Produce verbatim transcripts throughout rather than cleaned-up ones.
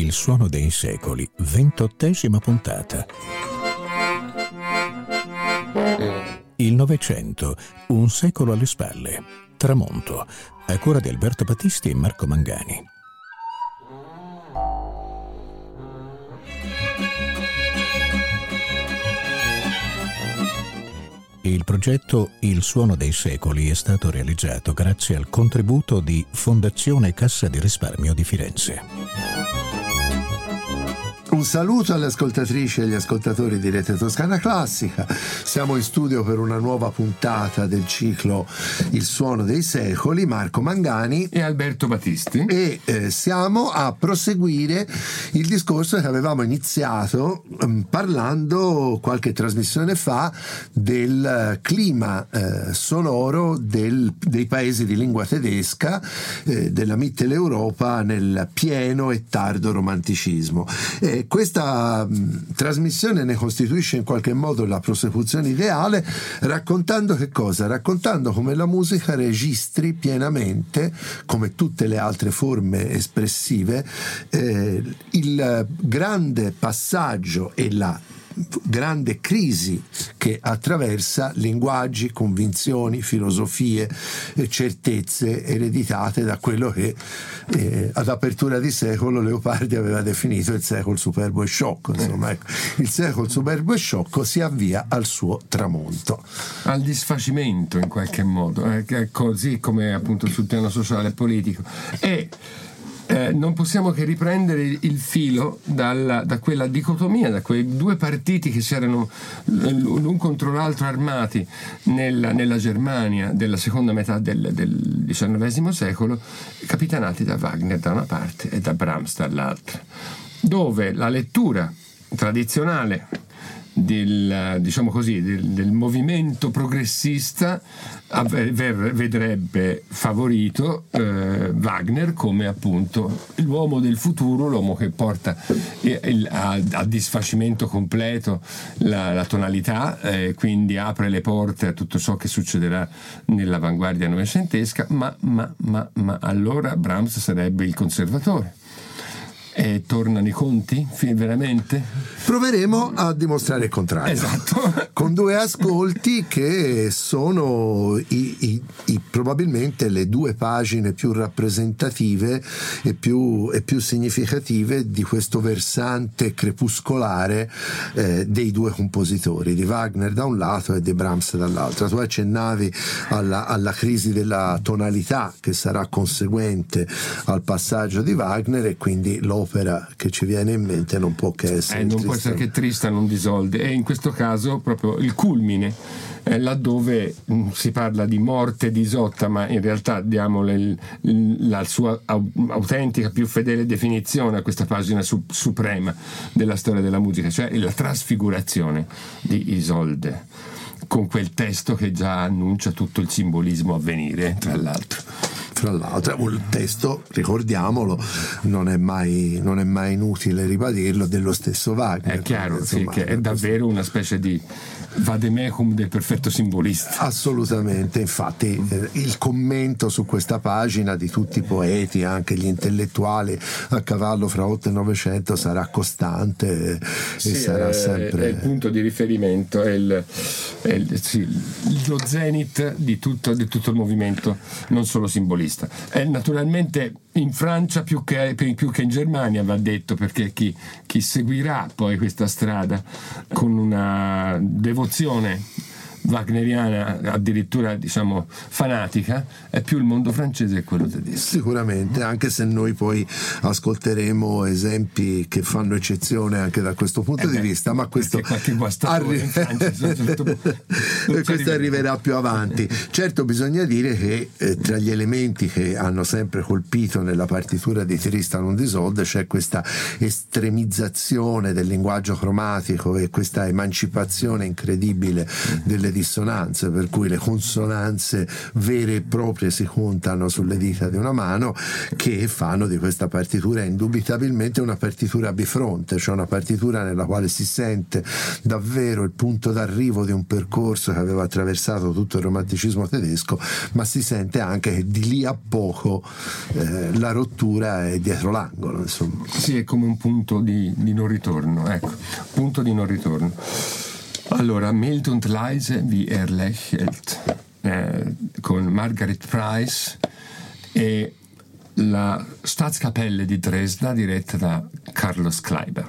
Il suono dei secoli, ventottesima puntata. Il Novecento, un secolo alle spalle. Tramonto, a cura di Alberto Battisti e Marco Mangani. Il progetto Il suono dei secoli è stato realizzato grazie al contributo di Fondazione Cassa di Risparmio di Firenze. Un saluto alle ascoltatrici e agli ascoltatori di Rete Toscana Classica. Siamo in studio per una nuova puntata del ciclo Il suono dei secoli, Marco Mangani e Alberto Battisti, e eh, siamo a proseguire il discorso che avevamo iniziato um, parlando qualche trasmissione fa del clima eh, sonoro del, dei paesi di lingua tedesca, eh, della Mitteleuropa nel pieno e tardo romanticismo. Eh, Questa mh, trasmissione ne costituisce in qualche modo la prosecuzione ideale, raccontando che cosa? Raccontando come la musica registri pienamente, come tutte le altre forme espressive, eh, il grande passaggio e la grande crisi che attraversa linguaggi, convinzioni, filosofie, eh, certezze ereditate da quello che eh, ad apertura di secolo Leopardi aveva definito il secolo superbo e sciocco. Insomma, ecco, il secolo superbo e sciocco si avvia al suo tramonto, al disfacimento in qualche modo, eh, così come appunto sul piano sociale e politico. E Eh, non possiamo che riprendere il filo dalla, da quella dicotomia, da quei due partiti che si erano l'un contro l'altro armati nella, nella Germania della seconda metà del, del diciannovesimo secolo, capitanati da Wagner da una parte e da Brahms dall'altra, dove la lettura tradizionale del, diciamo così, del, del movimento progressista vedrebbe favorito eh, Wagner come appunto l'uomo del futuro, l'uomo che porta il, a, a disfacimento completo la, la tonalità, eh, quindi apre le porte a tutto ciò che succederà nell'avanguardia novecentesca, ma, ma, ma, ma allora Brahms sarebbe il conservatore. E tornano i conti? Veramente? Proveremo a dimostrare il contrario. Esatto. Con due ascolti che sono i, i, i, probabilmente le due pagine più rappresentative e più, e più significative di questo versante crepuscolare eh, dei due compositori, di Wagner da un lato e di Brahms dall'altro. Tu accennavi alla, alla crisi della tonalità che sarà conseguente al passaggio di Wagner, e quindi lo opera che ci viene in mente non può che essere eh, non può essere che Tristan und Isolde, e in questo caso proprio il culmine, eh, laddove mh, si parla di morte di Isotta, ma in realtà diamo il, il, la sua au, autentica, più fedele definizione a questa pagina su, suprema della storia della musica, cioè la trasfigurazione di Isolde, con quel testo che già annuncia tutto il simbolismo a venire, tra l'altro. Tra l'altro, il testo, ricordiamolo, non è mai, non è mai inutile ribadirlo, dello stesso Wagner. È chiaro, insomma, sì, che è davvero una specie di vademecum del perfetto simbolista. Assolutamente, infatti eh, il commento su questa pagina di tutti i poeti, anche gli intellettuali a cavallo fra otto e novecento, sarà costante, sì, e sarà è, sempre è il punto di riferimento, è, il, è il, sì, lo zenith di tutto, di tutto il movimento, non solo simbolista. È naturalmente in Francia più che, più che in Germania, va detto, perché chi, chi seguirà poi questa strada con una devozione wagneriana addirittura, diciamo, fanatica, è più il mondo francese che quello tedesco. Sicuramente, anche se noi poi ascolteremo esempi che fanno eccezione anche da questo punto eh di beh, vista, ma questo, arri- in Francia, certo questo arriverà più avanti. Certo, bisogna dire che eh, tra gli elementi che hanno sempre colpito nella partitura di Tristan und Isolde c'è questa estremizzazione del linguaggio cromatico e questa emancipazione incredibile delle dissonanze, per cui le consonanze vere e proprie si contano sulle dita di una mano, che fanno di questa partitura indubitabilmente una partitura bifronte, cioè una partitura nella quale si sente davvero il punto d'arrivo di un percorso che aveva attraversato tutto il romanticismo tedesco, ma si sente anche che di lì a poco eh, la rottura è dietro l'angolo, insomma. Sì, è come un punto di, di non ritorno, ecco, punto di non ritorno. Allora, Mild und leise wie er lächelt, eh, con Margaret Price e la Staatskapelle di Dresda diretta da Carlos Kleiber.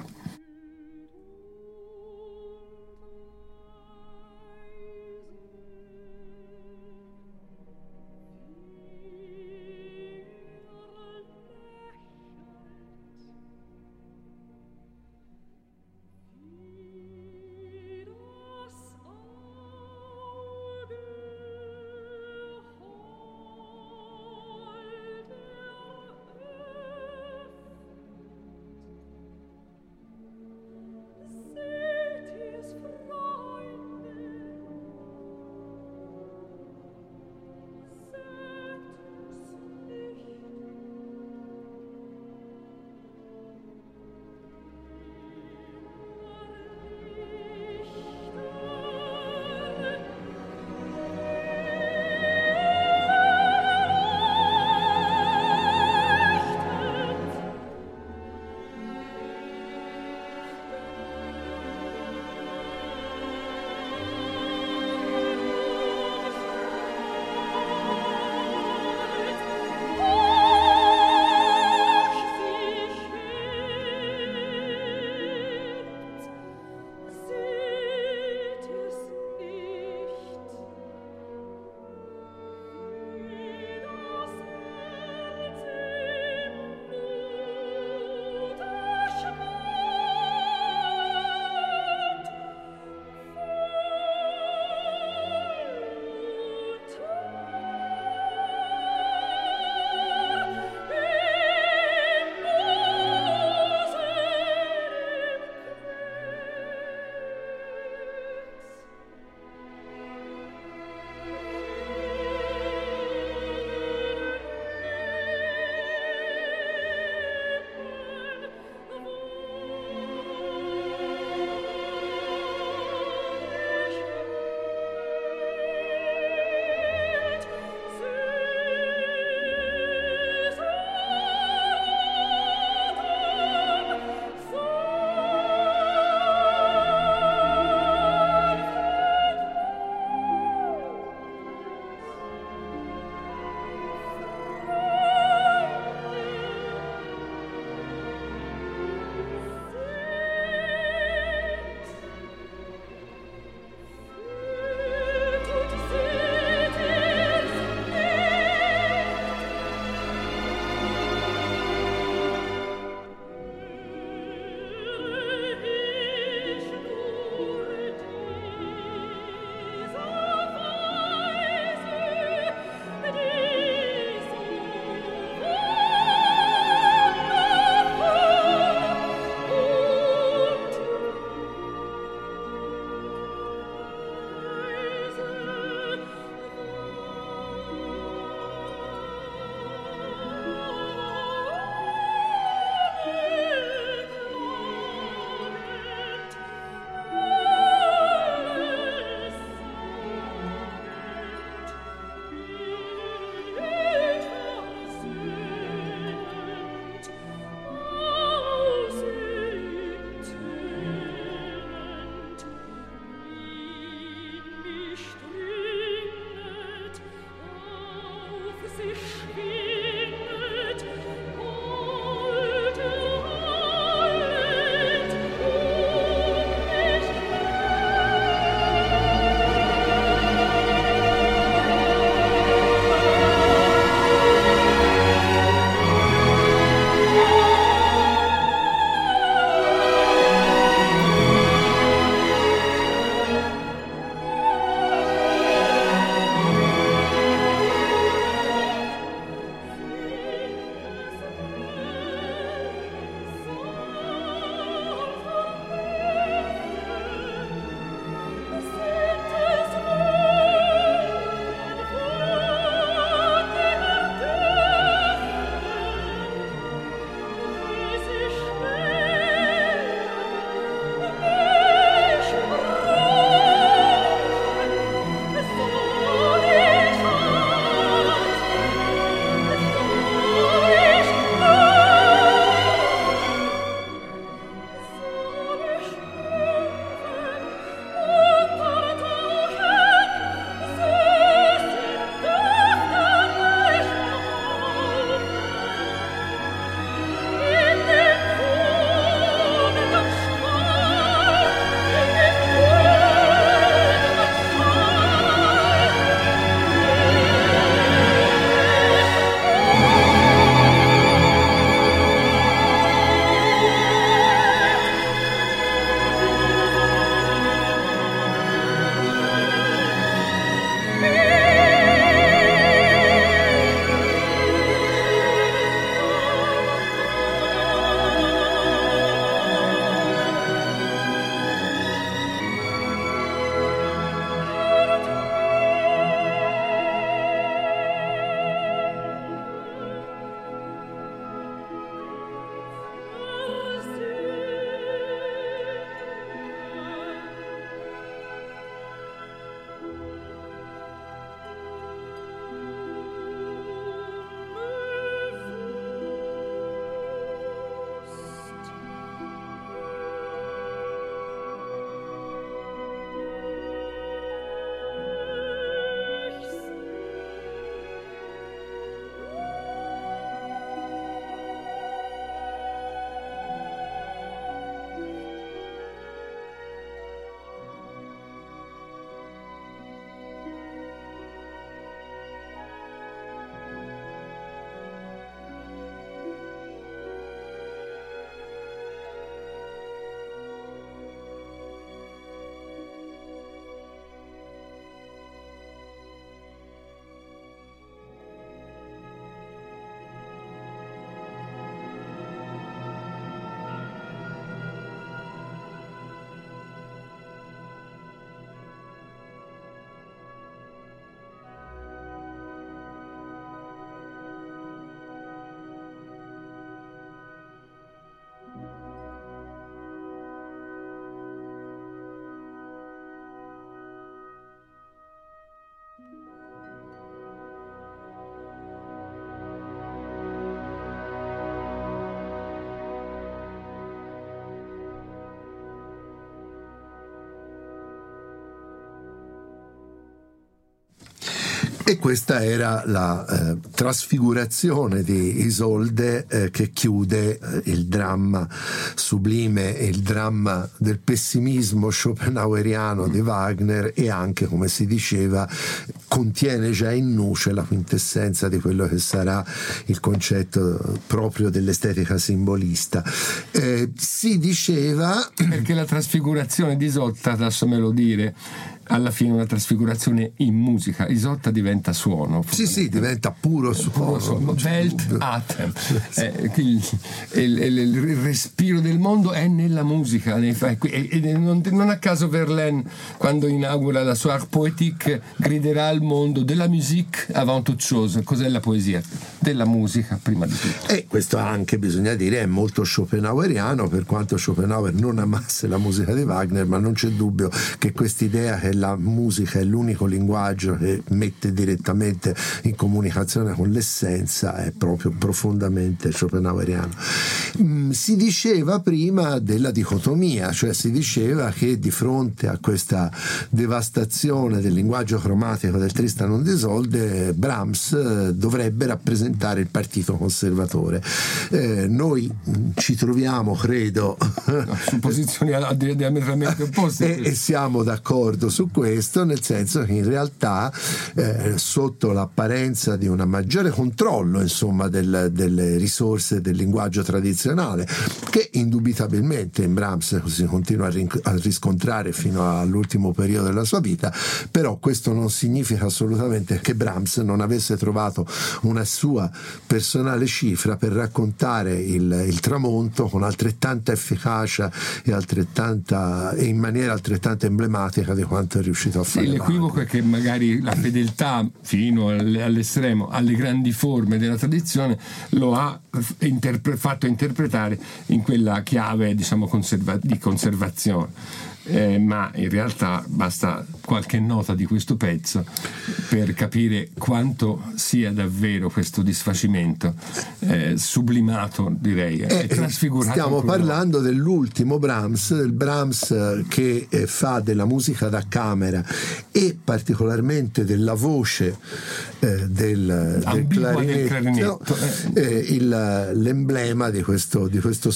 E questa era la eh, trasfigurazione di Isolde eh, che chiude eh, il dramma sublime e il dramma del pessimismo schopenhaueriano di Wagner, e anche, come si diceva, contiene già in nuce la quintessenza di quello che sarà il concetto proprio dell'estetica simbolista. Eh, si diceva... Perché la trasfigurazione di Isotta, lasciamelo dire, alla fine una trasfigurazione in musica. Isotta diventa suono. Sì, sì, diventa puro suono. suono. Welt Atem. Eh, il, il, il, il respiro del mondo è nella musica. Nei, e, e non, non a caso Verlaine, quando inaugura la sua Art Poétique, griderà al mondo della musique avant toute chose. Cos'è la poesia? Della musica prima di tutto. E questo anche, bisogna dire, è molto schopenhaueriano, per quanto Schopenhauer non amasse la musica di Wagner, ma non c'è dubbio che quest'idea che la musica è l'unico linguaggio che mette direttamente in comunicazione con l'essenza è proprio profondamente schopenhaueriano. Mm, si diceva prima della dicotomia, cioè si diceva che di fronte a questa devastazione del linguaggio cromatico del Tristan und Isolde, Brahms dovrebbe rappresentare il partito conservatore. Eh, noi ci troviamo, credo, no, su posizioni diametralmente opposte e, e siamo d'accordo su questo, nel senso che in realtà eh, sotto l'apparenza di un maggiore controllo, insomma, del, delle risorse del linguaggio tradizionale, che indubitabilmente in Brahms si continua a, rin- a riscontrare fino all'ultimo periodo della sua vita, però questo non significa assolutamente che Brahms non avesse trovato una sua personale cifra per raccontare il, il tramonto con altrettanta efficacia e altrettanta e in maniera altrettanto emblematica di quanto è riuscito a fare. Sì, l'equivoco è che magari la fedeltà fino all'estremo alle grandi forme della tradizione lo ha interpre- fatto interpretare in quella chiave, diciamo, conserva- di conservazione. Eh, ma in realtà basta qualche nota di questo pezzo per capire quanto sia davvero questo disfacimento eh, sublimato, direi, eh, e trasfigurato. Stiamo parlando dell'ultimo Brahms, del Brahms che eh, fa della musica da camera e particolarmente della voce eh, del, del clarinetto, del clarinetto. Eh, il, l'emblema di questo, di questo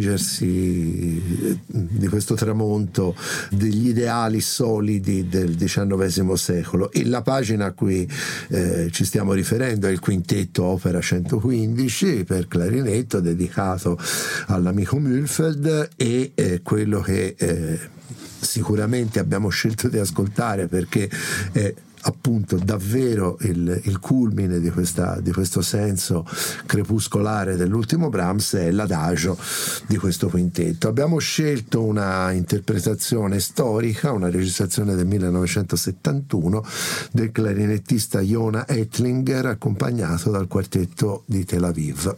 spengersi, di questo tramonto degli ideali solidi del diciannovesimo secolo. E la pagina a cui eh, ci stiamo riferendo è il quintetto opera centoquindici per clarinetto dedicato all'amico Mülfeld, e eh, quello che eh, sicuramente abbiamo scelto di ascoltare perché è appunto davvero il, il culmine di, questa, di questo senso crepuscolare dell'ultimo Brahms, è l'adagio di questo quintetto. Abbiamo scelto una interpretazione storica, una registrazione del millenovecentosettantuno del clarinettista Yona Ettlinger, accompagnato dal quartetto di Tel Aviv.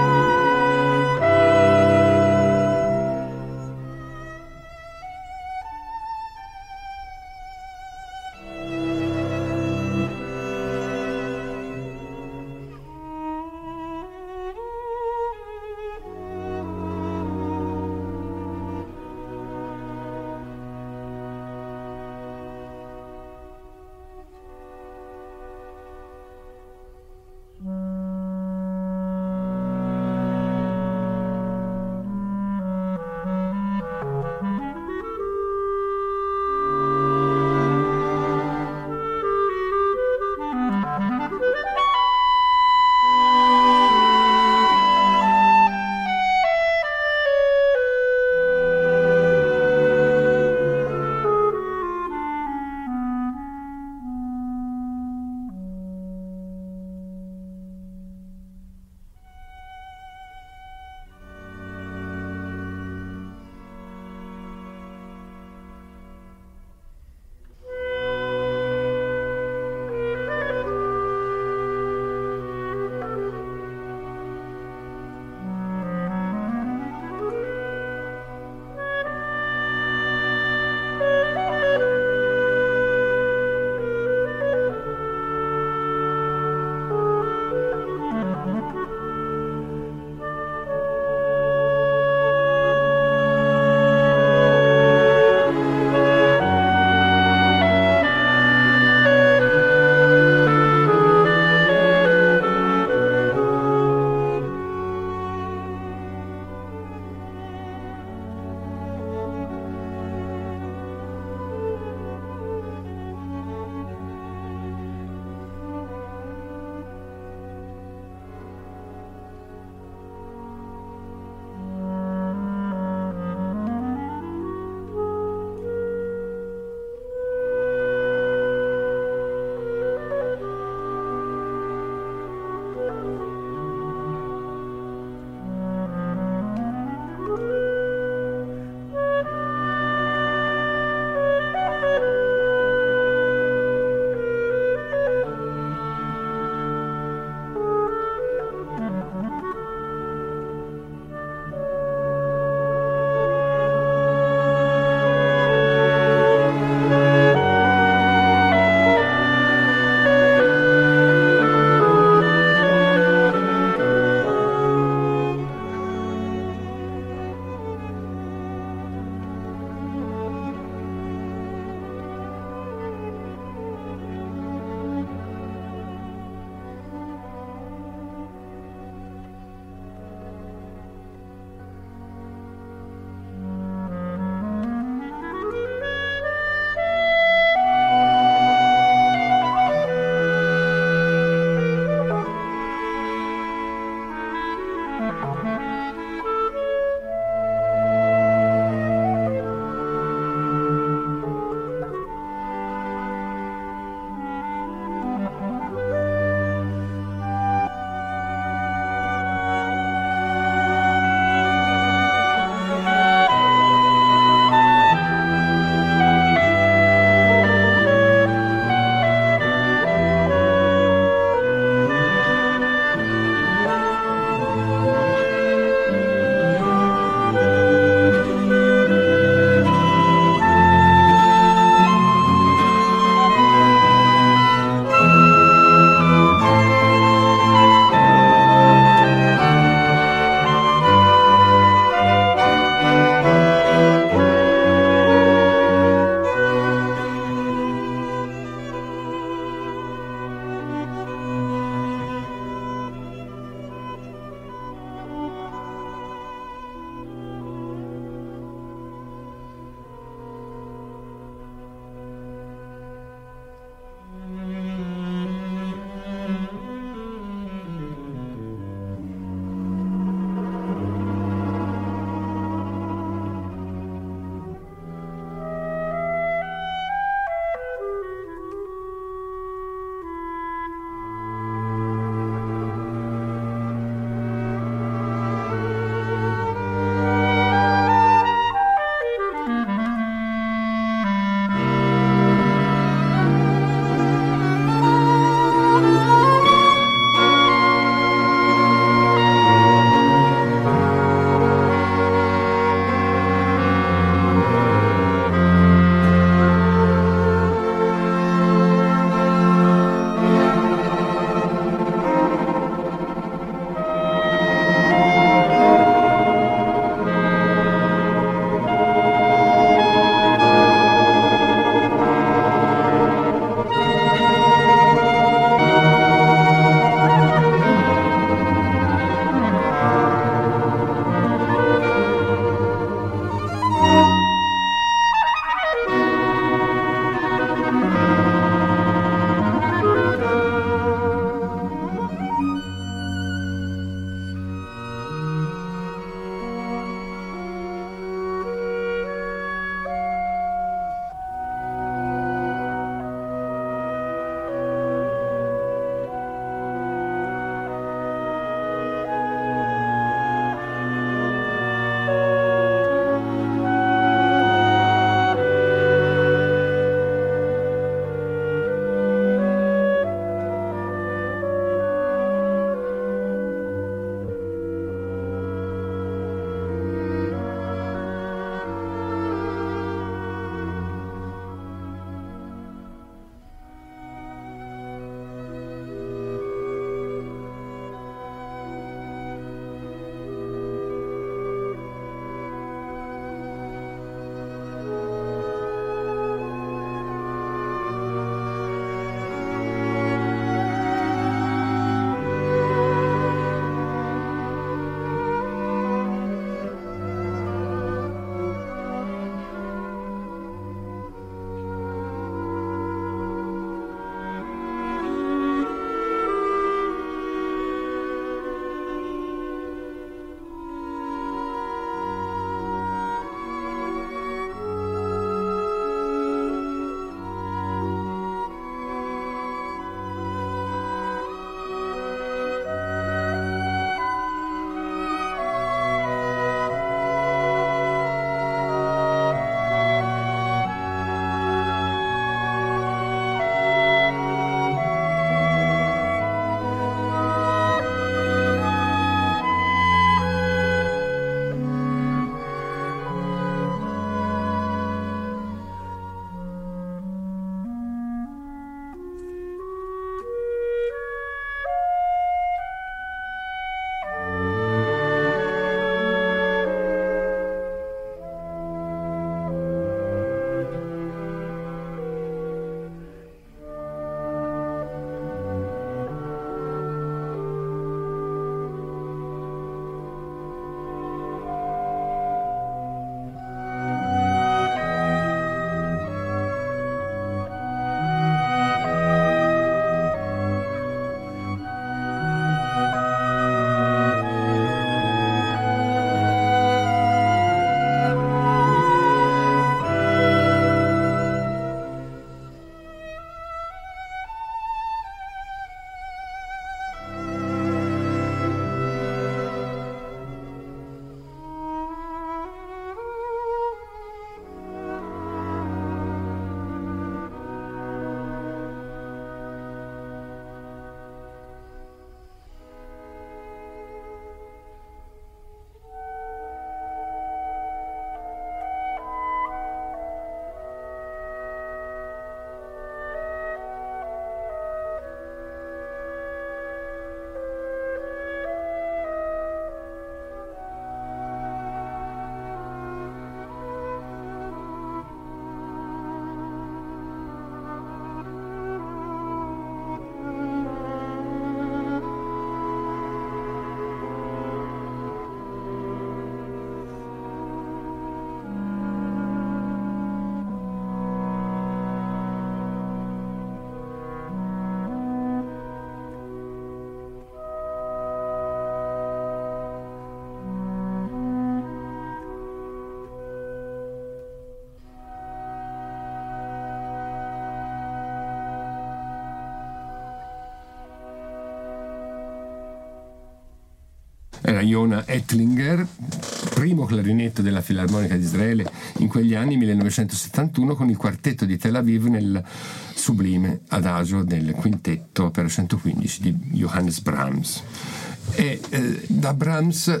era Yona Ettlinger, primo clarinetto della Filarmonica di Israele in quegli anni, millenovecentosettantuno, con il quartetto di Tel Aviv nel sublime adagio del quintetto opera centoquindici di Johannes Brahms. E eh, da Brahms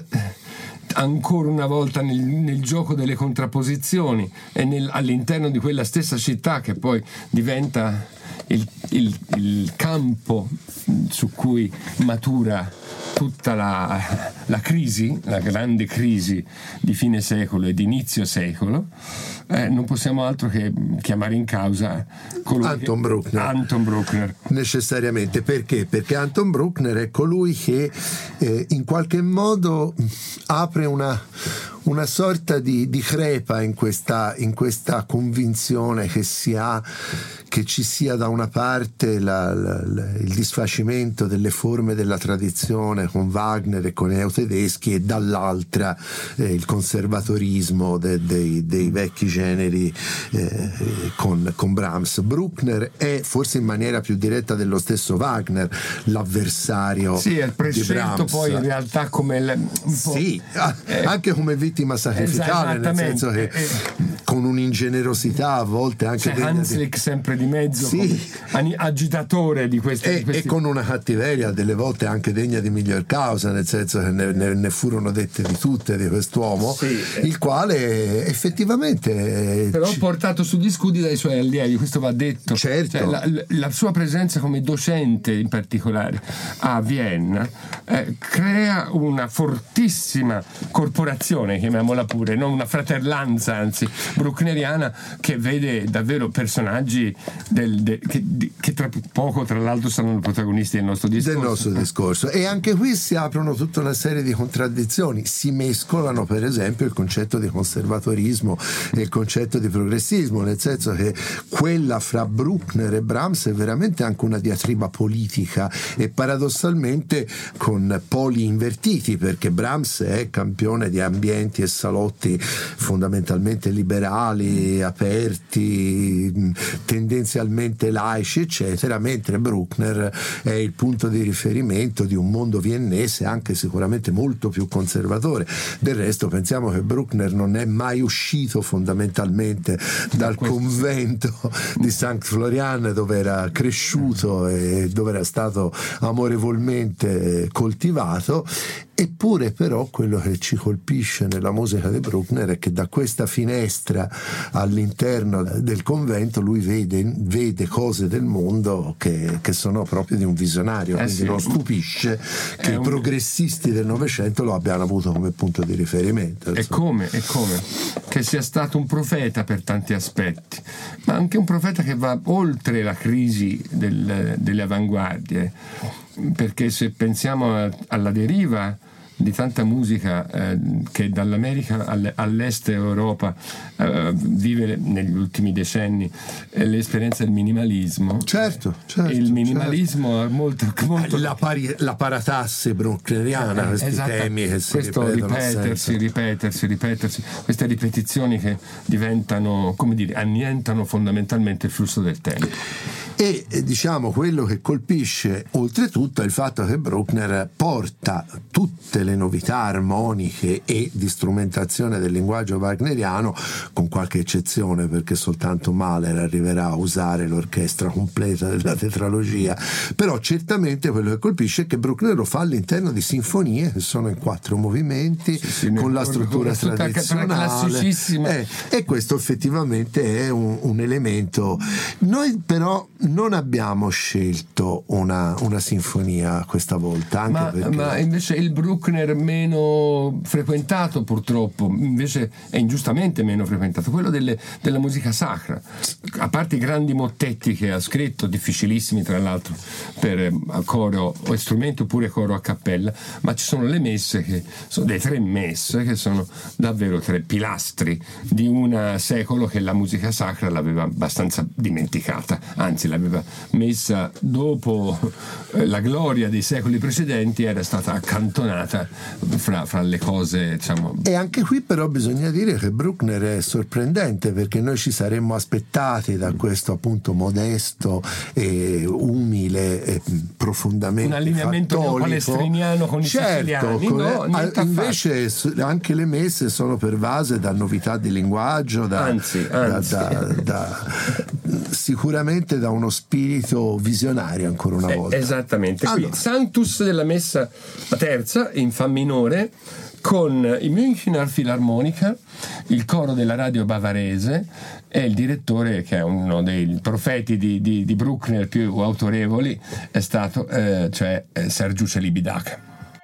ancora una volta nel, nel gioco delle contrapposizioni e nel, all'interno di quella stessa città che poi diventa il, il, il campo su cui matura tutta la, la crisi, la grande crisi di fine secolo e di inizio secolo, eh, non possiamo altro che chiamare in causa Anton che, Bruckner. Anton Bruckner. Necessariamente. Perché? Perché Anton Bruckner è colui che eh, in qualche modo apre una, una sorta di, di crepa in questa, in questa convinzione che si ha, che ci sia da una parte la, la, la, il disfacimento delle forme della tradizione con Wagner e con i neotedeschi, e dall'altra eh, il conservatorismo de, de, dei vecchi generi eh, con, con Brahms. Bruckner è, forse in maniera più diretta dello stesso Wagner, l'avversario sì, è il prescelto poi in realtà come il, un sì, eh, anche come vittima sacrificale, nel senso che eh, con un'ingenerosità a volte anche c'è Hanslick di... sempre di mezzo, sì, agitatore di questi, e, di questi... e con una cattiveria delle volte anche degna di miglior causa, nel senso che ne, ne, ne furono dette di tutte di quest'uomo, sì, il quale effettivamente però ci... portato sugli scudi dai suoi allievi, questo va detto. Certo. Cioè, la, la sua presenza come docente in particolare a Vienna eh, crea una fortissima corporazione, chiamiamola pure, non una fratellanza anzi bruckneriana, che vede davvero personaggi del, de, che, di, che tra poco tra l'altro saranno protagonisti del nostro discorso. Del nostro discorso. E anche qui si aprono tutta una serie di contraddizioni, si mescolano per esempio il concetto di conservatorismo e il concetto di progressismo, nel senso che quella fra Bruckner e Brahms è veramente anche una diatriba politica, e paradossalmente con poli invertiti, perché Brahms è campione di ambienti e salotti fondamentalmente liberali, aperti, tendenzialmente laici, eccetera, mentre Bruckner è il punto di riferimento di un mondo viennese anche sicuramente molto più conservatore. Del resto pensiamo che Bruckner non è mai uscito fondamentalmente dal convento di Sankt Florian, dove era cresciuto e dove era stato amorevolmente coltivato. Eppure però quello che ci colpisce nella musica di Bruckner è che da questa finestra all'interno del convento lui vede, vede cose del mondo che, che sono proprio di un visionario, eh quindi sì, non stupisce che un... i progressisti del Novecento lo abbiano avuto come punto di riferimento. E come, e come che sia stato un profeta per tanti aspetti, ma anche un profeta che va oltre la crisi del, delle avanguardie, perché se pensiamo a, alla deriva di tanta musica eh, che dall'America all'est Europa eh, vive negli ultimi decenni eh, l'esperienza del minimalismo. Certo, certo. Il minimalismo ha molto, molto... La, pari, la paratasse bruckneriana, eh, questi esatto. temi che si questo ripetersi, ripetersi, ripetersi, queste ripetizioni che diventano, come dire, annientano fondamentalmente il flusso del tempo. E diciamo quello che colpisce oltretutto è il fatto che Bruckner porta tutte le novità armoniche e di strumentazione del linguaggio wagneriano, con qualche eccezione perché soltanto Mahler arriverà a usare l'orchestra completa della tetralogia, però certamente quello che colpisce è che Bruckner lo fa all'interno di sinfonie che sono in quattro movimenti, sì, sì, con la struttura con la tradizionale eh, e questo effettivamente è un, un elemento. Noi però non abbiamo scelto una, una sinfonia questa volta, anche ma, perché... ma invece il Bruckner meno frequentato purtroppo invece è ingiustamente meno frequentato, quello delle, della musica sacra, a parte i grandi mottetti che ha scritto, difficilissimi tra l'altro per coro o strumento oppure coro a cappella, ma ci sono le messe che sono le tre messe che sono davvero tre pilastri di un secolo che la musica sacra l'aveva abbastanza dimenticata, anzi la aveva messa dopo la gloria dei secoli precedenti, era stata accantonata fra, fra le cose, diciamo. E anche qui però bisogna dire che Bruckner è sorprendente, perché noi ci saremmo aspettati da questo appunto modesto e umile e profondamente un allineamento cattolico, palestriniano con i certo, siciliani, con, no, a, invece anche le messe sono pervase da novità di linguaggio, da, anzi, anzi. Da, da, da, sicuramente da uno spirito visionario, ancora una volta. Eh, esattamente. Qui, allora. Sanctus della messa la terza in fa minore, con i Münchner Philharmonica, il coro della radio bavarese e il direttore, che è uno dei profeti di, di, di Bruckner più autorevoli, è stato eh, cioè eh, Sergiu Celibidache.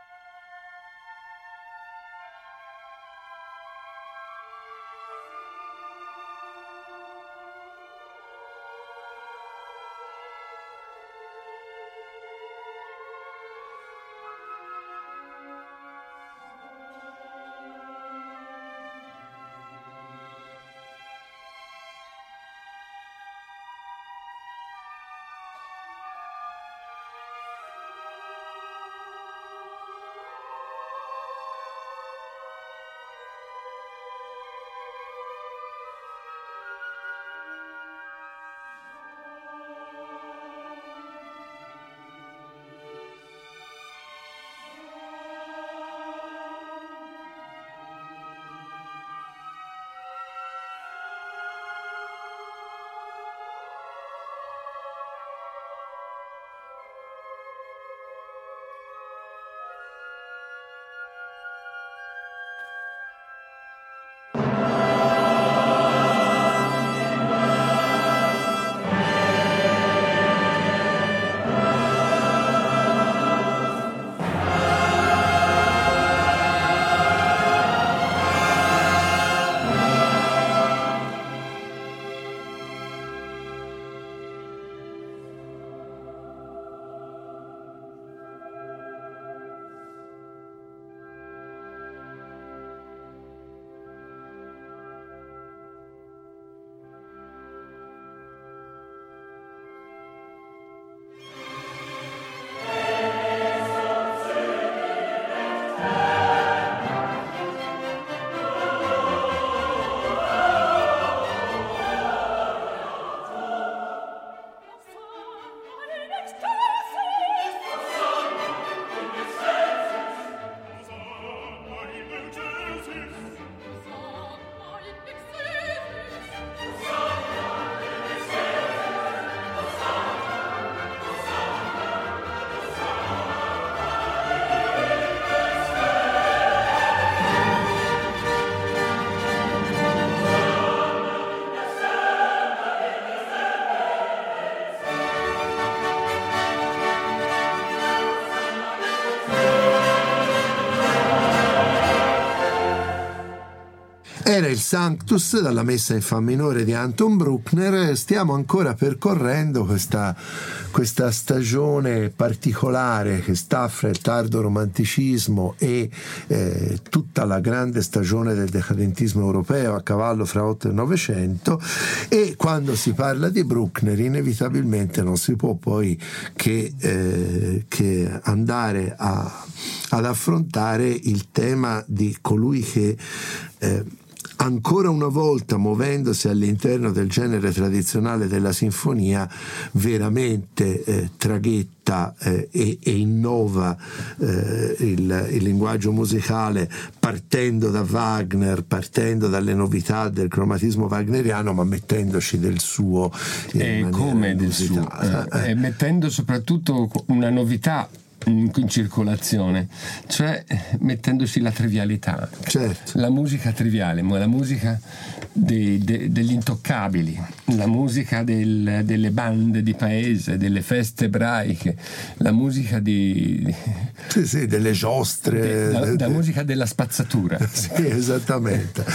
Era il Sanctus dalla messa in fa minore di Anton Bruckner. Stiamo ancora percorrendo questa, questa stagione particolare che sta fra il tardo romanticismo e eh, tutta la grande stagione del decadentismo europeo a cavallo fra otto e novecento, e quando si parla di Bruckner inevitabilmente non si può poi che, eh, che andare a, ad affrontare il tema di colui che eh, ancora una volta, muovendosi all'interno del genere tradizionale della sinfonia, veramente eh, traghetta eh, e, e innova eh, il, il linguaggio musicale, partendo da Wagner, partendo dalle novità del cromatismo wagneriano, ma mettendoci del suo e come del suo eh, e mettendo soprattutto una novità in circolazione, cioè mettendoci la trivialità, certo. La musica triviale, ma la musica dei, de, degli intoccabili, la musica del, delle bande di paese, delle feste ebraiche, la musica di sì, sì, delle giostre, de, la, la de... musica della spazzatura. Sì, esattamente.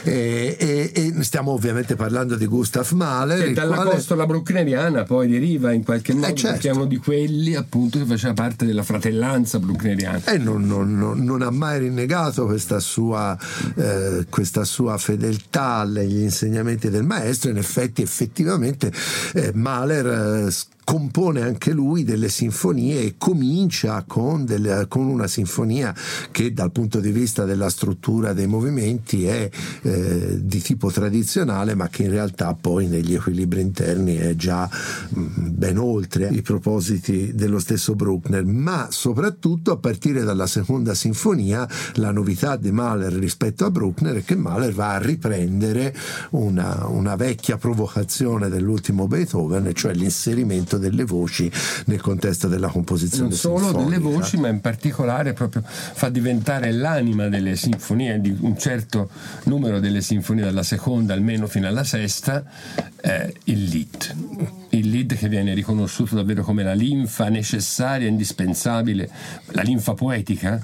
E, e, e stiamo ovviamente parlando di Gustav Mahler, e dalla quale... costola bruckneriana poi deriva in qualche modo, eh, certo. perché è uno di quelli appunto che faceva parte della della fratellanza bruckneriana. E non, non, non, non ha mai rinnegato questa sua, eh, questa sua fedeltà agli insegnamenti del maestro. In effetti, effettivamente, eh, Mahler eh, compone anche lui delle sinfonie e comincia con, delle, con una sinfonia che dal punto di vista della struttura dei movimenti è eh, di tipo tradizionale, ma che in realtà poi negli equilibri interni è già mh, ben oltre i propositi dello stesso Bruckner. Ma soprattutto a partire dalla seconda sinfonia la novità di Mahler rispetto a Bruckner è che Mahler va a riprendere una, una vecchia provocazione dell'ultimo Beethoven, cioè l'inserimento delle voci nel contesto della composizione non solo sinfonica. Delle voci, ma in particolare proprio fa diventare l'anima delle sinfonie, di un certo numero delle sinfonie, dalla seconda almeno fino alla sesta, eh, il Lied il Lied che viene riconosciuto davvero come la linfa necessaria, indispensabile, la linfa poetica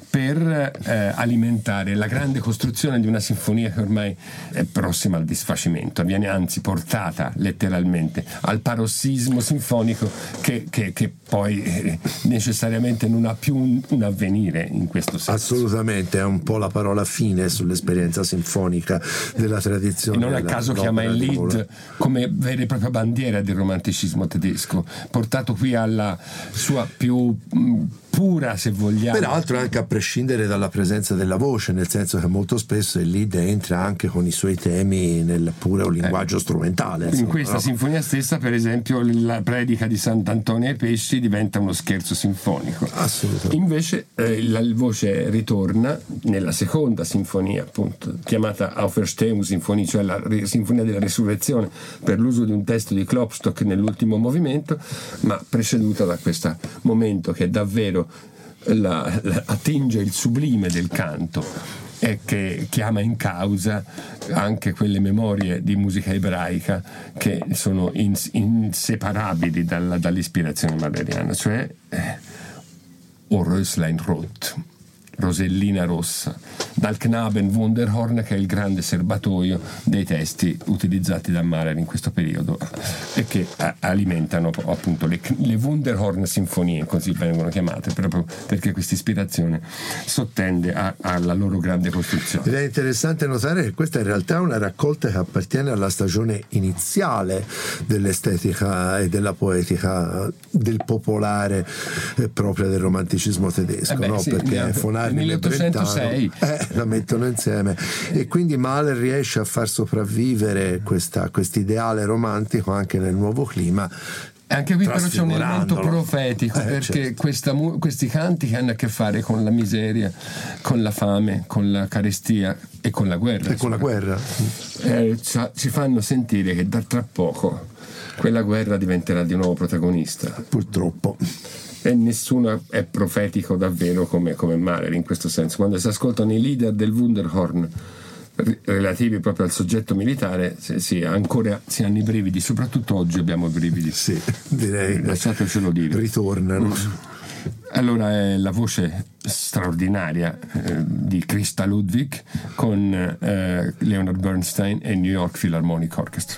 per eh, alimentare la grande costruzione di una sinfonia che ormai è prossima al disfacimento, viene anzi portata letteralmente al parossismo sinfonico che, che, che poi eh, necessariamente non ha più un, un avvenire in questo senso. Assolutamente, è un po' la parola fine sull'esperienza sinfonica della tradizione. E non a caso chiama il Lied come vera e propria bandiera del romanticismo tedesco, portato qui alla sua più mh, pura, se vogliamo. Peraltro anche a prescindere dalla presenza della voce, nel senso che molto spesso il Lied entra anche con i suoi temi nel pure un linguaggio eh, strumentale. In insomma, questa no? sinfonia stessa, per esempio, la predica di Sant'Antonio ai Pesci diventa uno scherzo sinfonico. Assolutamente. Invece eh, la voce ritorna nella seconda sinfonia, appunto, chiamata Auferstehungssinfonie, cioè la ri- sinfonia della risurrezione, per l'uso di un testo di Klopstock nell'ultimo movimento, ma preceduta da questo momento che è davvero La, la, attinge il sublime del canto e che chiama in causa anche quelle memorie di musica ebraica che sono ins, inseparabili dalla, dall'ispirazione mahleriana, cioè eh, O Röslein Rot, Rosellina rossa, dal Knaben Wunderhorn, che è il grande serbatoio dei testi utilizzati da Mahler in questo periodo e che a- alimentano appunto le, le Wunderhorn sinfonie, così vengono chiamate, proprio perché questa ispirazione sottende a- alla loro grande costruzione. Ed è interessante notare che questa in realtà è una raccolta che appartiene alla stagione iniziale dell'estetica e della poetica del popolare eh, propria del romanticismo tedesco, eh beh, no? Sì, perché Fonardi milleottocentosei eh, la mettono insieme e quindi Mahler riesce a far sopravvivere questa ideale romantico anche nel nuovo clima. Anche qui però c'è un elemento profetico, eh, perché certo. questa, questi canti che hanno a che fare con la miseria, con la fame, con la carestia e con la guerra. E con la guerra. Eh, ci fanno sentire che da tra poco quella guerra diventerà di nuovo protagonista. Purtroppo. E nessuno è profetico davvero come, come Mahler in questo senso. Quando si ascoltano i leader del Wunderhorn relativi proprio al soggetto militare, sì, sì, ancora si hanno i brividi, soprattutto oggi abbiamo i brividi. Sì, direi. Lasciatecelo dire. Ritornano. Allora è la voce straordinaria eh, di Christa Ludwig con eh, Leonard Bernstein e New York Philharmonic Orchestra.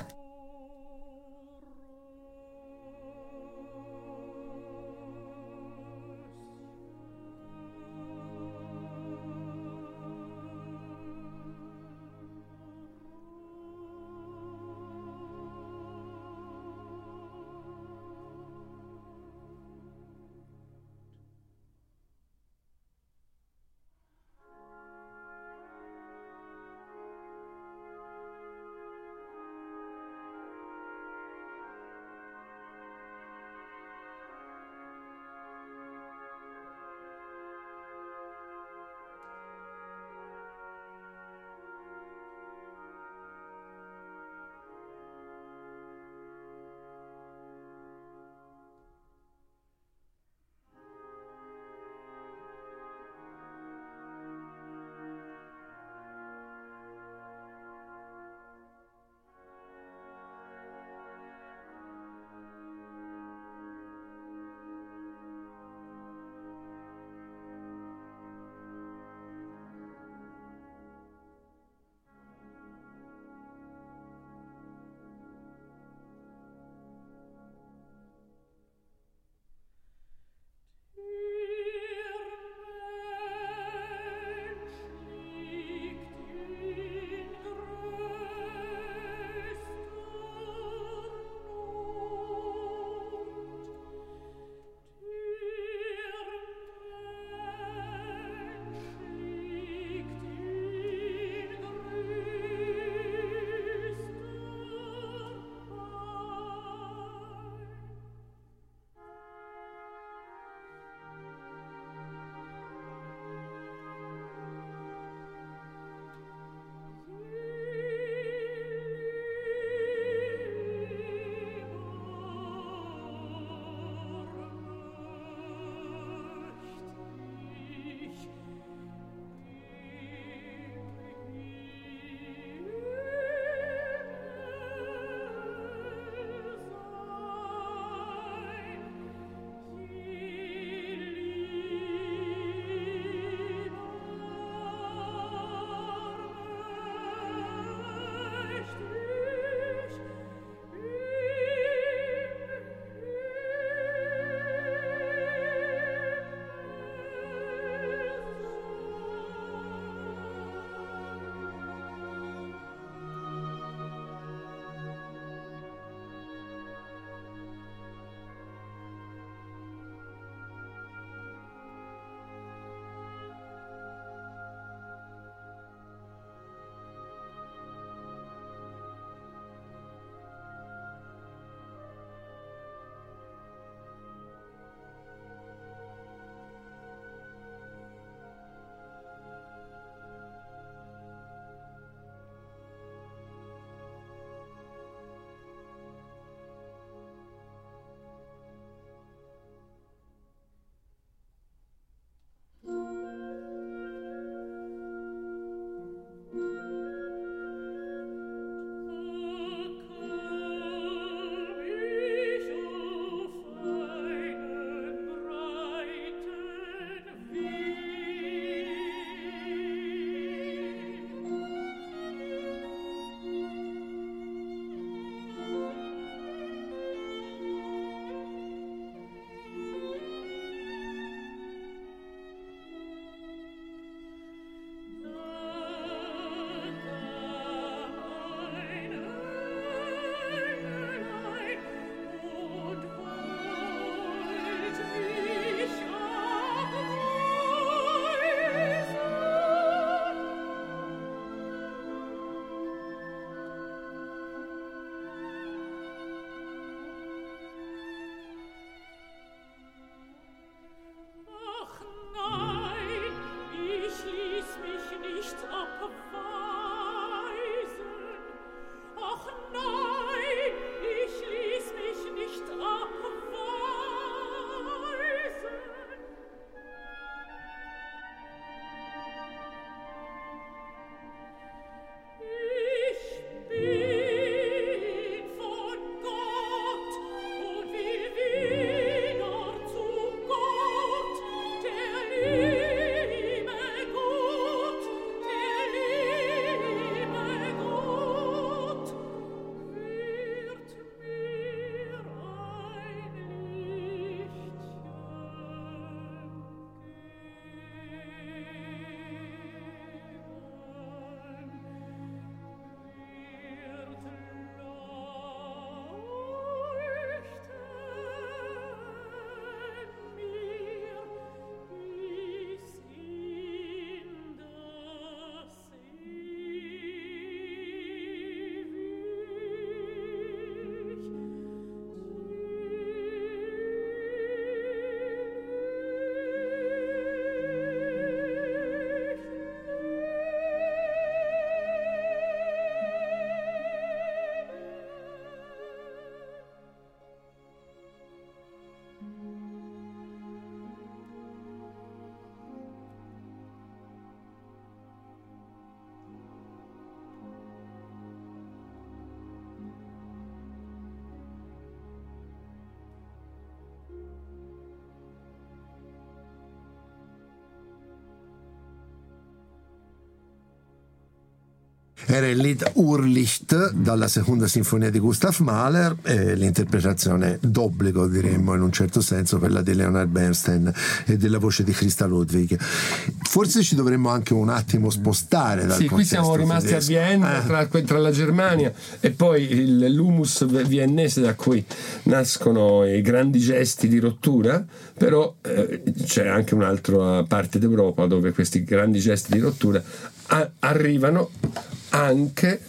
Era il Lied Urlicht dalla seconda sinfonia di Gustav Mahler, eh, l'interpretazione d'obbligo, diremmo in un certo senso, quella di Leonard Bernstein e della voce di Christa Ludwig. Forse ci dovremmo anche un attimo spostare dal sì, qui siamo rimasti tedesco. a Vienna, tra, tra la Germania e poi il, l'humus viennese da cui nascono i grandi gesti di rottura, però eh, c'è anche un'altra parte d'Europa dove questi grandi gesti di rottura a, arrivano anche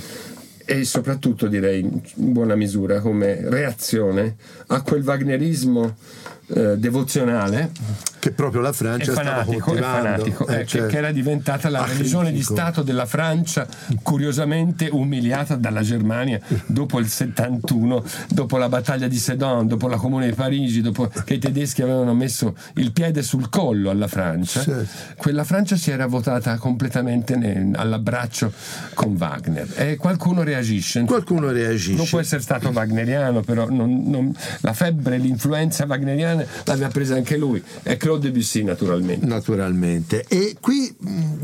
e soprattutto, direi in buona misura, come reazione a quel wagnerismo eh, devozionale che proprio la Francia è fanatico, stava coltivando, è fanatico eh, eh, certo. che, che era diventata la Acritico. religione di Stato della Francia, curiosamente umiliata dalla Germania dopo il settantuno, dopo la battaglia di Sedan, dopo la Comune di Parigi, dopo che i tedeschi avevano messo il piede sul collo alla Francia. Certo. Quella Francia si era votata completamente ne, all'abbraccio con Wagner e qualcuno reagisce. Qualcuno reagisce. Non può essere stato wagneriano, però non, non, la febbre, l'influenza wagneriana l'aveva presa anche lui. È Claude Debussy, naturalmente. Naturalmente. E qui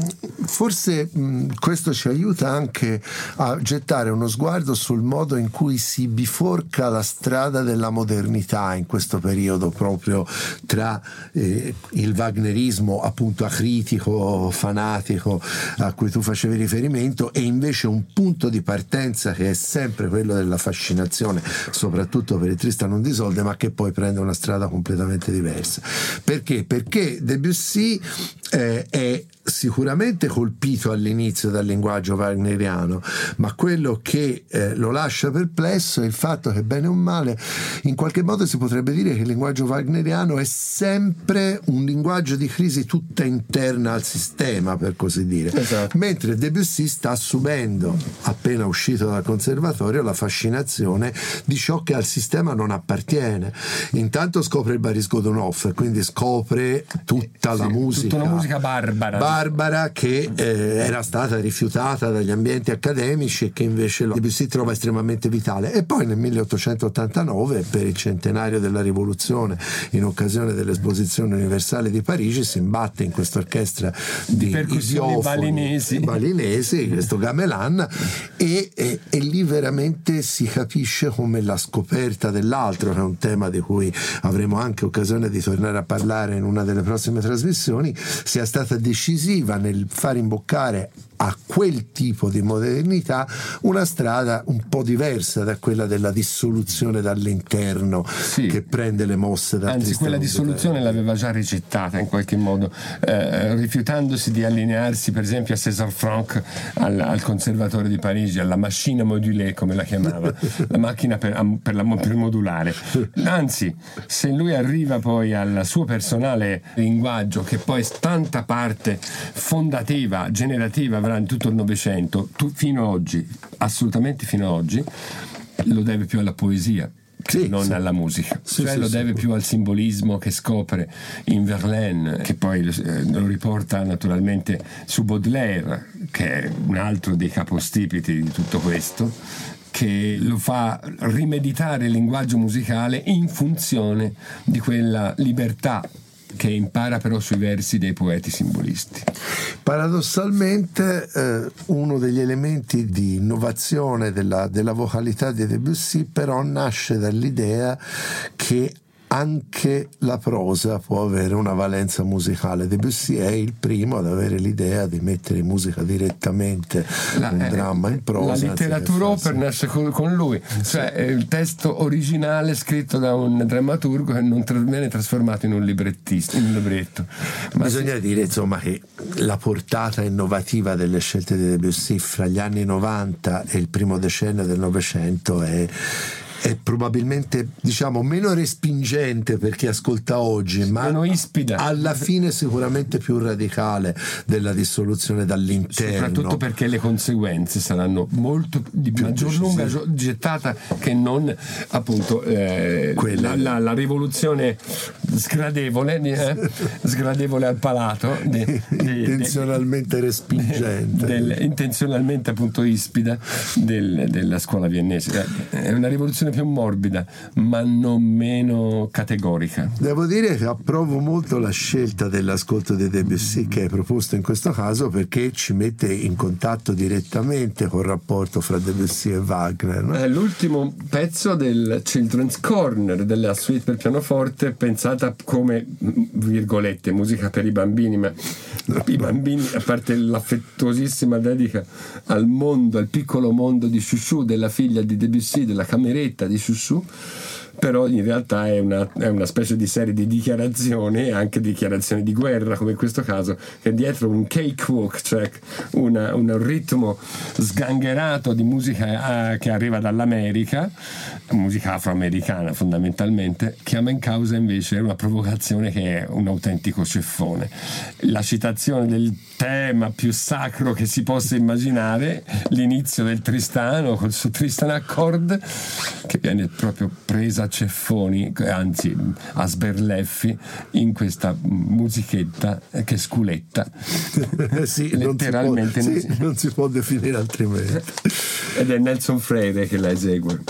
forse questo ci aiuta anche a gettare uno sguardo sul modo in cui si biforca la strada della modernità in questo periodo, proprio tra eh, il wagnerismo appunto acritico, fanatico a cui tu facevi riferimento, e invece un punto di partenza che è sempre quello della fascinazione, soprattutto per il Tristan und Isolde, ma che poi prende una strada completamente diversa. Perché? Perché Debussy eh, è sicuramente colpito all'inizio dal linguaggio wagneriano, ma quello che eh, lo lascia perplesso è il fatto che, bene o male, in qualche modo si potrebbe dire che il linguaggio wagneriano è sempre un linguaggio di crisi tutta interna al sistema, per così dire. Esatto. Mentre Debussy sta subendo, appena uscito dal conservatorio, la fascinazione di ciò che al sistema non appartiene. Intanto scopre il Boris Godunov, quindi scopre tutta sì, la musica tutta una musica barbara barbara che eh, era stata rifiutata dagli ambienti accademici e che invece Debussy trova estremamente vitale. E poi nel milleottocentottantanove, per il centenario della rivoluzione, in occasione dell'Esposizione Universale di Parigi, si imbatte in questa orchestra di, di percussioni balinesi, balinesi questo gamelan, e, e, e lì veramente si capisce come la scoperta dell'altro, che è un tema di cui avremo anche occasione di tornare a parlare in una delle prossime trasmissioni, sia stata decisiva nel far imboccare a quel tipo di modernità una strada un po' diversa da quella della dissoluzione dall'interno, sì, che prende le mosse da anzi quella dissoluzione l'aveva già ricettata in qualche modo, eh, rifiutandosi di allinearsi per esempio a César Franck, al, al Conservatorio di Parigi, alla machine modulée come la chiamava, la macchina per, per, la, per modulare. Anzi, se lui arriva poi al suo personale linguaggio, che poi è tanta parte fondativa, generativa in tutto il Novecento, tu, fino ad oggi, assolutamente fino ad oggi, lo deve più alla poesia, sì, non sì, alla musica, sì, cioè sì, lo sì, deve sì. più al simbolismo che scopre in Verlaine, che poi eh, lo riporta naturalmente su Baudelaire, che è un altro dei capostipiti di tutto questo, che lo fa rimeditare il linguaggio musicale in funzione di quella libertà che impara però sui versi dei poeti simbolisti. Paradossalmente eh, uno degli elementi di innovazione della, della vocalità di Debussy però nasce dall'idea che anche la prosa può avere una valenza musicale. Debussy è il primo ad avere l'idea di mettere in musica direttamente la, un eh, dramma in prosa. La letteratura opera nasce con, con lui, cioè sì. il testo originale scritto da un drammaturgo che non tra, viene trasformato in un librettista, in un libretto. Ma bisogna sì. dire insomma che la portata innovativa delle scelte di Debussy fra gli anni novanta e il primo decennio del Novecento è è probabilmente, diciamo, meno respingente per chi ascolta oggi, ma meno ispida, alla fine sicuramente più radicale della dissoluzione dall'interno, soprattutto perché le conseguenze saranno molto di più maggior lunga gettata che non appunto eh, la, la, la rivoluzione sgradevole eh, sgradevole al palato de, de, intenzionalmente de, respingente del, intenzionalmente appunto ispida del, della scuola viennese. È una rivoluzione un'interpretazione più morbida, ma non meno categorica. Devo dire che approvo molto la scelta dell'ascolto di Debussy che hai proposto in questo caso, perché ci mette in contatto direttamente col rapporto fra Debussy e Wagner, no? È l'ultimo pezzo del Children's Corner, della suite per pianoforte, pensata come, virgolette, musica per i bambini, ma i bambini, a parte l'affettuosissima dedica al mondo, al piccolo mondo di Chouchou, della figlia di Debussy, della cameretta di Chouchou, però in realtà è una, è una specie di serie di dichiarazioni, anche dichiarazioni di guerra, come in questo caso, che dietro un cakewalk, cioè una, un ritmo sgangherato di musica che arriva dall'America, musica afroamericana fondamentalmente, chiama in causa invece una provocazione che è un autentico ceffone. La citazione del tema più sacro che si possa immaginare, l'inizio del Tristano col suo Tristan Accord, che viene proprio presa a ceffoni, anzi a sberleffi, in questa musichetta che sculetta. Sì, letteralmente non si, può, sì, non si può definire altrimenti. Ed è Nelson Freire che la esegue.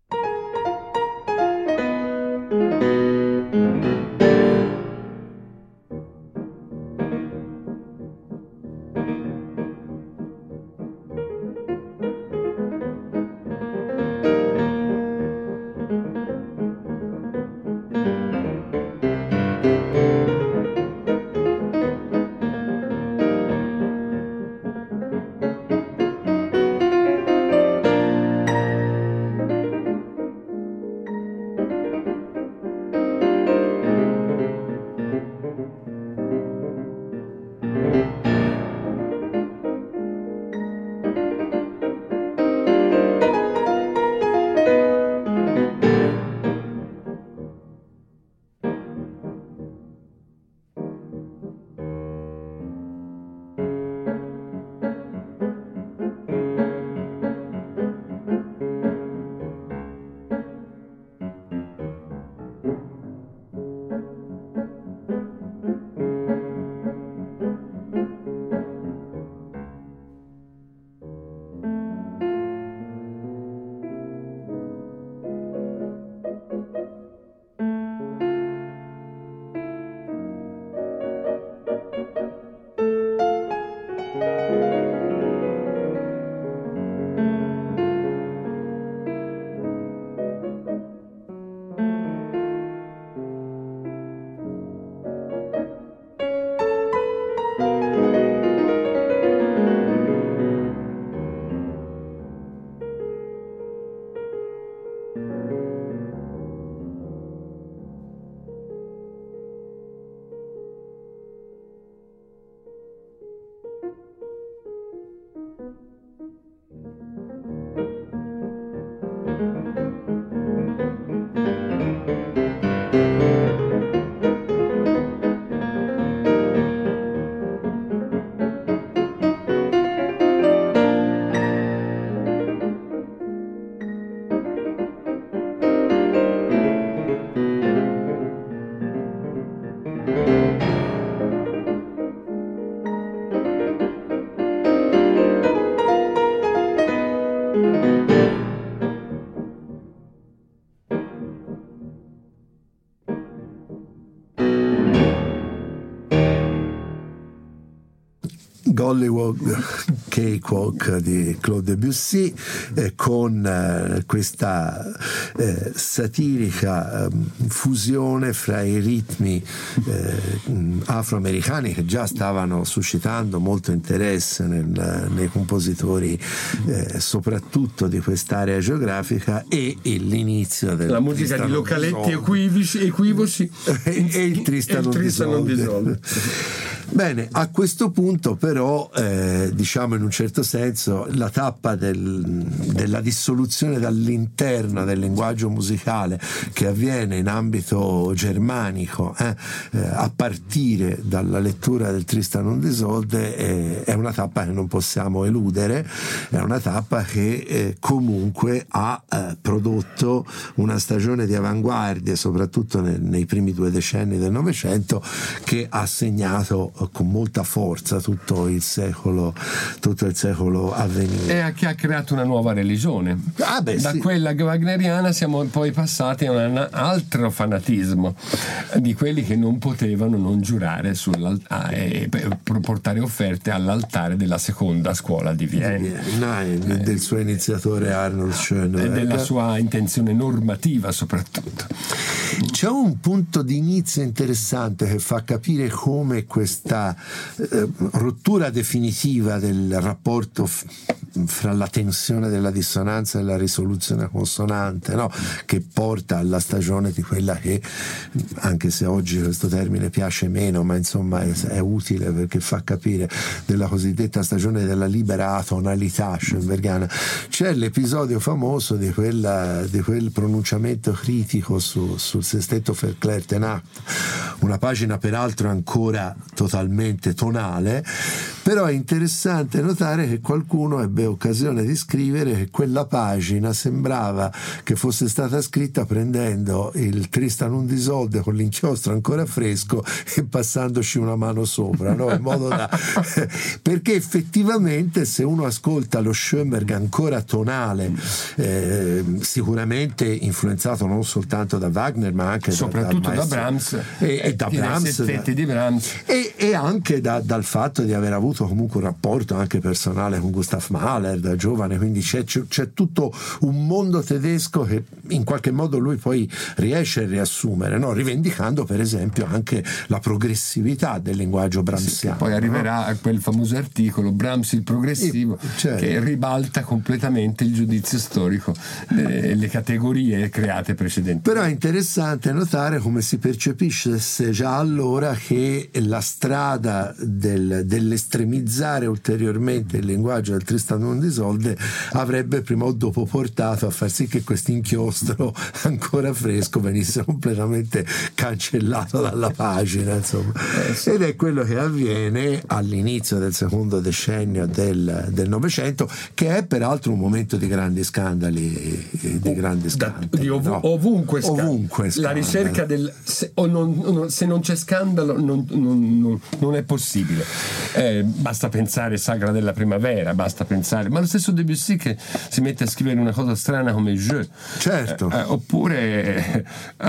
Gollywog Cakewalk di Claude Debussy, eh, con eh, questa eh, satirica eh, fusione fra i ritmi eh, afroamericani che già stavano suscitando molto interesse nel, nei compositori eh, soprattutto di quest'area geografica, e, e l'inizio della musica di localetti equivoci, equivoci e, e il Tristan non dissolve. Bene, a questo punto però eh, diciamo in un certo senso la tappa del, della dissoluzione dall'interno del linguaggio musicale che avviene in ambito germanico eh, eh, a partire dalla lettura del Tristan non dissolve eh, è una tappa che non possiamo eludere, è una tappa che eh, comunque ha eh, prodotto una stagione di avanguardia soprattutto nel, nei primi due decenni del Novecento, che ha segnato con molta forza tutto il il secolo, tutto il secolo a venire. E che ha creato una nuova religione. Ah, beh, da sì. quella wagneriana siamo poi passati a un altro fanatismo di quelli che non potevano non giurare e portare offerte all'altare della seconda scuola di Vienna, no, eh, del suo iniziatore Arnold Schönberg e della sua intenzione normativa soprattutto. C'è un punto di inizio interessante che fa capire come questa eh, rottura definitiva del rapporto f- fra la tensione della dissonanza e la risoluzione consonante, no? Che porta alla stagione di quella che, anche se oggi questo termine piace meno, ma insomma è, è utile perché fa capire, della cosiddetta stagione della libera atonalità schönbergiana. C'è l'episodio famoso di, quella, di quel pronunciamento critico su, sul sestetto Verklärte Nacht, una pagina peraltro ancora totalmente tonale, però è interessante notare che qualcuno ebbe occasione di scrivere che quella pagina sembrava che fosse stata scritta prendendo il Tristan und Isolde con l'inchiostro ancora fresco e passandoci una mano sopra, no? In modo da perché effettivamente se uno ascolta lo Schönberg ancora tonale, eh, sicuramente influenzato non soltanto da Wagner ma anche soprattutto da, da Brahms e, e da Brahms da, di Brahms. E, e anche da, dal fatto di aver avuto comunque un rapporto anche personale con Gustav Mahler da giovane, quindi c'è, c'è tutto un mondo tedesco che in qualche modo lui poi riesce a riassumere, no? Rivendicando per esempio anche la progressività del linguaggio brahmsiano. Sì, poi arriverà no? a quel famoso articolo Brahms il progressivo, e, certo. che ribalta completamente il giudizio storico e le categorie create precedentemente. Però è interessante notare come si percepisce già allora che la strada del, dell'estremizzare ulteriormente il linguaggio del Tristan und Isolde avrebbe prima o dopo portato a far sì che questo inchiostro ancora fresco venisse completamente cancellato dalla pagina, insomma. Eh, sì. Ed è quello che avviene all'inizio del secondo decennio del, del Novecento, che è peraltro un momento di grandi scandali, di grandi scandali, da, di ov- no? ovunque, ovunque scandali. La ricerca del se, o non, non, se non c'è scandalo non, non, non, non è possibile. Eh, basta pensare Sagra della primavera, basta pensare, ma lo stesso Debussy che si mette a scrivere una cosa strana come Je, certo, eh, eh, oppure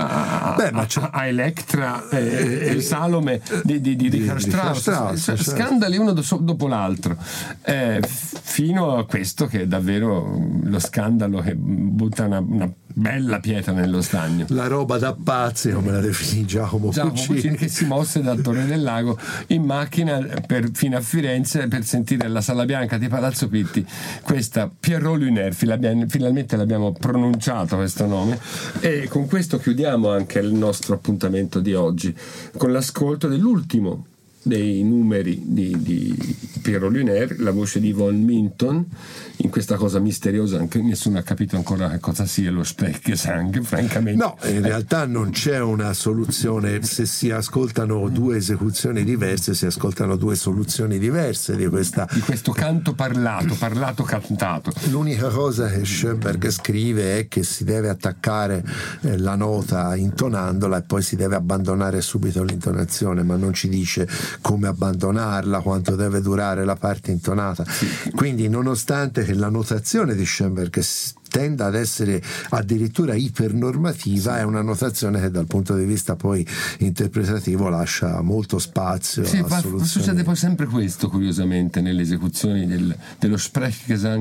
a, Beh, ma a, a Electra e eh, eh, Salome di, di, di, di Richard Strauss, Strauss certo. Scandali uno dopo l'altro, eh, fino a questo che è davvero lo scandalo che butta una, una bella pietra nello stagno, la roba da pazzi come la definì Giacomo, Giacomo Puccini. Puccini, che si mosse dal Torre del Lago in macchina per, fino a Firenze per sentire alla Sala Bianca di Palazzo Pitti questa Pierrot Lunaire. Finalmente l'abbiamo pronunciato questo nome, e con questo chiudiamo anche il nostro appuntamento di oggi con l'ascolto dell'ultimo dei numeri di, di Pierrot Lunaire, la voce di Von Minton, in questa cosa misteriosa. Anche nessuno ha capito ancora che cosa sia lo Sprechgesang, francamente. No, in realtà non c'è una soluzione. Se si ascoltano due esecuzioni diverse, si ascoltano due soluzioni diverse di questa di questo canto parlato, parlato cantato. L'unica cosa che Schönberg scrive è che si deve attaccare eh, la nota intonandola e poi si deve abbandonare subito l'intonazione, ma non ci dice come abbandonarla, quanto deve durare la parte intonata. Quindi, nonostante che la notazione di Schönberg tenda ad essere addirittura ipernormativa, sì, è una notazione che dal punto di vista poi interpretativo lascia molto spazio sì, a soluzioni. Succede poi sempre questo, curiosamente, nelle esecuzioni del, dello Sprechgesang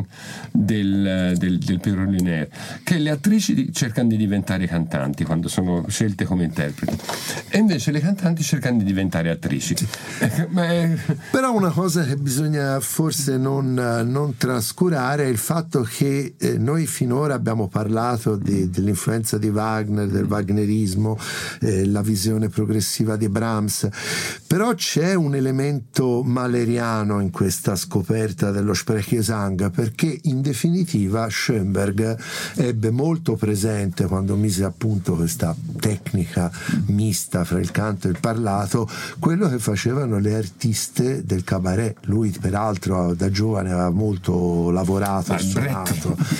del, del, del Pierrot Lunaire, che le attrici cercano di diventare cantanti quando sono scelte come interpreti, e invece le cantanti cercano di diventare attrici. Sì. Ma è... Però una cosa che bisogna forse non, non trascurare è il fatto che eh, noi finora abbiamo parlato di, dell'influenza di Wagner, del wagnerismo, eh, la visione progressiva di Brahms, però c'è un elemento mahleriano in questa scoperta dello Sprechgesang, perché in definitiva Schönberg ebbe molto presente, quando mise a punto questa tecnica mista fra il canto e il parlato, quello che facevano le artiste del cabaret. Lui peraltro da giovane aveva molto lavorato e suonato, eh,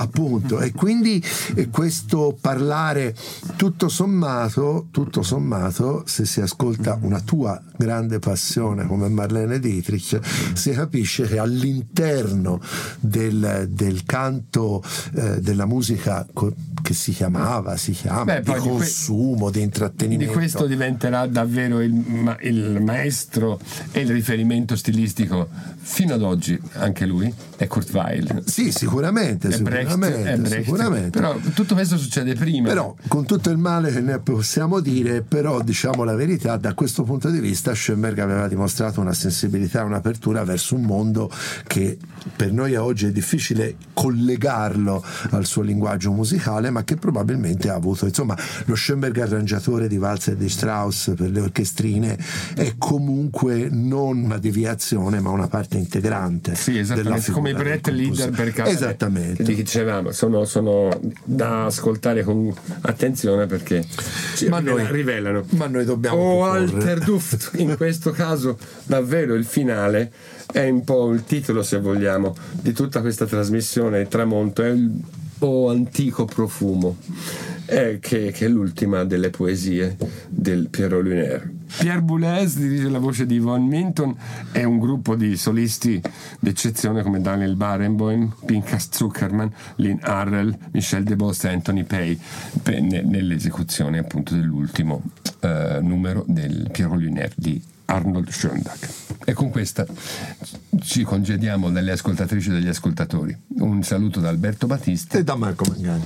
appunto, e quindi e questo parlare tutto sommato, tutto sommato, se si ascolta una tua grande passione come Marlene Dietrich, si capisce che all'interno del, del canto eh, della musica co- che si chiamava, si chiama Beh, di consumo, di, que- di intrattenimento, di questo diventerà davvero il, ma- il maestro e il riferimento stilistico fino ad oggi, anche lui è Kurt Weill. Sì, sicuramente, è sicuramente, Brecht, è Brecht. sicuramente. Però tutto questo succede prima. Però, con tutto il male che ne possiamo dire, però diciamo la verità, da questo punto di vista Schoenberg aveva dimostrato una sensibilità, un'apertura verso un mondo che per noi oggi è difficile collegarlo al suo linguaggio musicale, ma che probabilmente ha avuto, insomma, lo Schoenberg arrangiatore di valzer di Strauss per le orchestrine è comunque non una deviazione, ma una parte integrante. Sì, esattamente, come i Brett Leader per cabaret, esattamente, che dicevamo, sono, sono da ascoltare con attenzione perché ma noi, rivelano. Ma noi dobbiamo o Alter Duft, in questo caso davvero il finale è un po' il titolo, se vogliamo, di tutta questa trasmissione. Tramonto è il o antico profumo, eh, che, che è l'ultima delle poesie del Pierrot Lunaire. Pierre Boulez dirige la voce di Von Minton, è un gruppo di solisti d'eccezione come Daniel Barenboim, Pinchas Zuckerman, Lynn Harrell, Michel Debost e Anthony Pay pe- ne- nell'esecuzione appunto dell'ultimo eh, numero del Pierrot Lunaire di Arnold Schoenberg. E con questa ci congediamo dalle ascoltatrici e dagli ascoltatori. Un saluto da Alberto Battista e da Marco Mangani.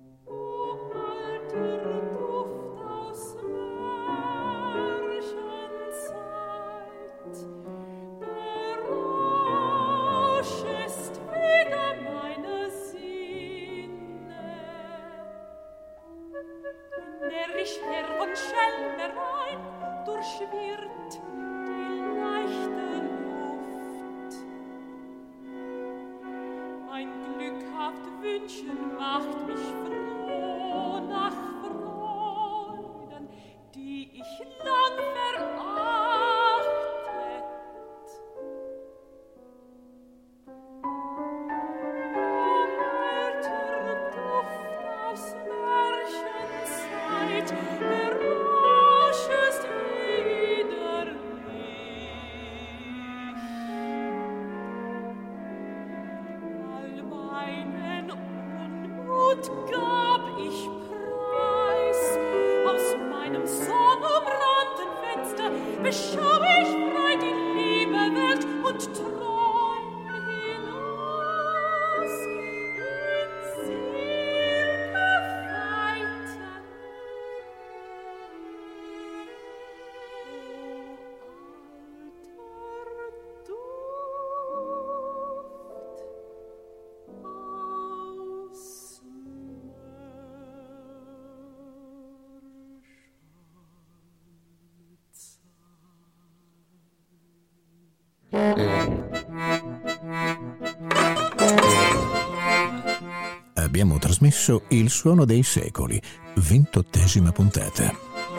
Abbiamo trasmesso Il suono dei secoli, ventottesima puntata.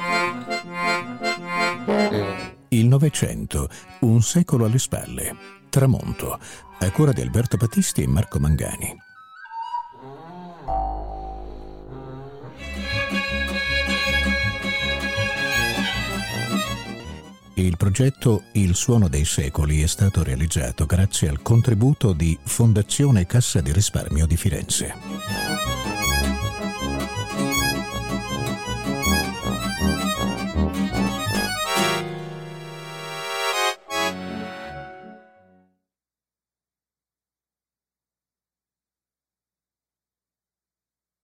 Il Novecento, un secolo alle spalle. Tramonto, a cura di Alberto Battisti e Marco Mangani. Il progetto Il suono dei secoli è stato realizzato grazie al contributo di Fondazione Cassa di Risparmio di Firenze.